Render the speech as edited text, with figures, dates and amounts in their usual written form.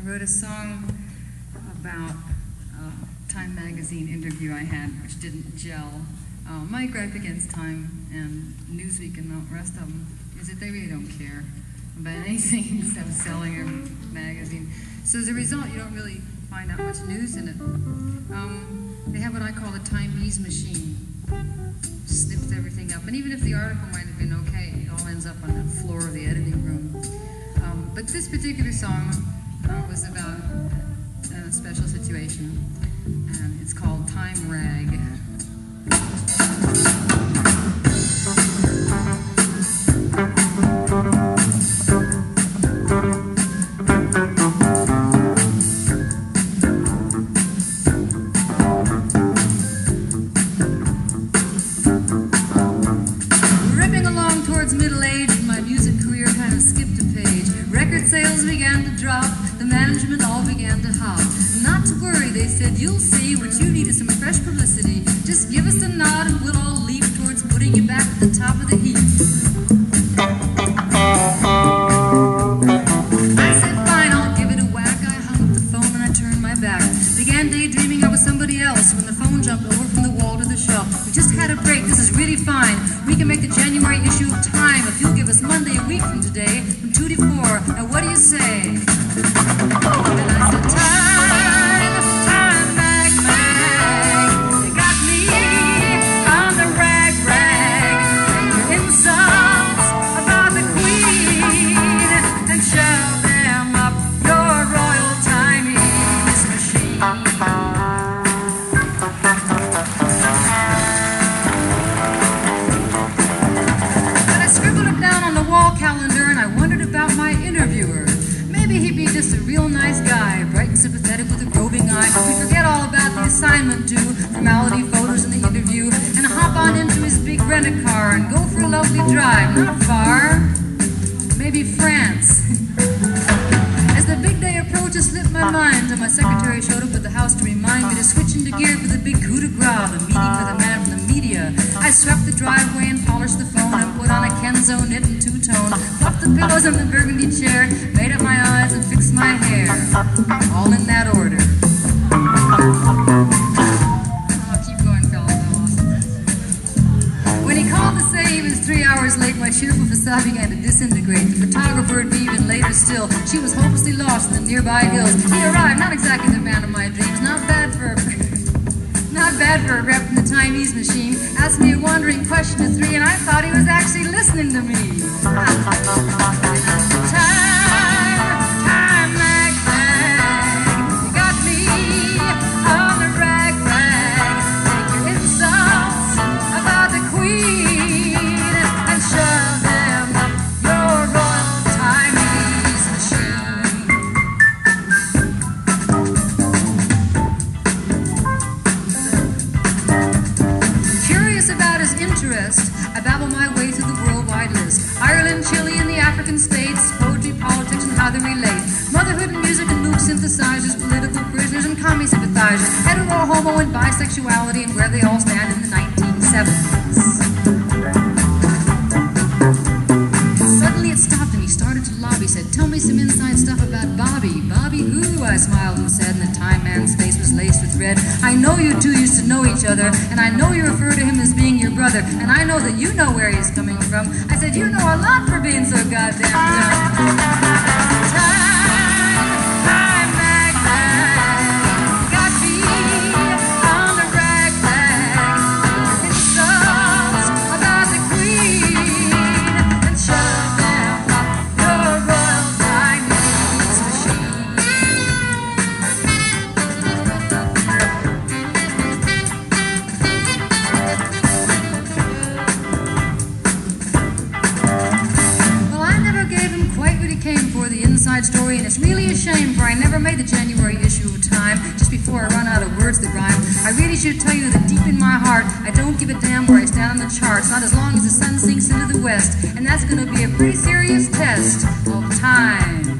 wrote a song about a Time magazine interview I had, which didn't gel. My gripe against Time and Newsweek and the rest of them is that they really don't care about anything except selling a magazine. So as a result, you don't really find out much news in it. They have what I call a Time-ease machine. Snips everything up. And even if the article might have been okay, it all ends up on the floor of the editing room. But this particular song was about a special situation, and it's called Time Rag. Ripping along towards middle age, my music career kind of skipped a page. Record sales began to drop, the management all began to hop. Not to worry, they said, you'll see, what you need is some fresh publicity. Just give us a nod and we'll all leap towards putting you back at the top of the heap. I said, fine, I'll give it a whack. I hung up the phone and I turned my back. Began daydreaming I was somebody else when the phone jumped over from the wall to the shelf. We just had a break, this is really fine. We can make the January issue of Time if you'll give us Monday a week from today, from 2 to 4. Now what do you say? And I said, Time, mag, you got me on the rag, your insults about the Queen, and shove them up your royal Time-ease machine. But I scribbled it down on the wall calendar and I wondered about my interviewer. Maybe he'd be just a real nice guy, bright and sympathetic with a roving eye. We'd forget all about the assignment due, formality photos in the interview, and hop on into his big rent-a-car and go for a lovely drive, not far, maybe France. As the big day approached, it slipped my mind till my secretary showed up at the house to remind me to switch into gear for the big coup de grace, the meeting with a man from the media. I swept the driveway and polished the phone and put on a Kenzo knit and two-tone, fluffed the pillows in the burgundy chair, made up my eyes and fixed my hair, all in that order. I'll keep going, fellas. When he called to say he was 3 hours late, my cheerful facade began to disintegrate. The photographer would be even later still. She was hopelessly lost in the nearby hills. He arrived, not exactly the man of my dreams, not bad for a rep from the Time-ease machine. Asked me a wandering question at 3, and I thought he was actually listening to me. Time, mag, you got me on the rag, take your insults about the Queen and shove them up your royal Time-ease machine. Curious about his interest, I babble my way through the worldwide list. Ireland, Chile, and the African states, poetry, politics, and how they relate. Motherhood and music and loop synthesizers, political prisoners and commie sympathizers, hetero, homo, and bisexuality, and where they all stand in the 1970s. Suddenly it stopped and he started to lobby, said, tell me some inside stuff about Bobby. Bobby who? I smiled and said, and the Time man's face was laced with red. I know you two used to know each other, and I know you refer to him as being your brother, and I know that you know where he's coming from. I said, you know a lot for being so goddamn dumb. Time, mag, got me on the rag, insults about the Queen and shove them up your royal Time-ease machine. Well, I never gave him quite what he came for, the inside story, and it's really a shame, for I never made the January issue of Time, just before I run out of words that rhyme. I really should tell you that deep in my heart, I don't give a damn where I stand on the charts, not as long as the sun sinks into the west, and that's gonna be a pretty serious test of time.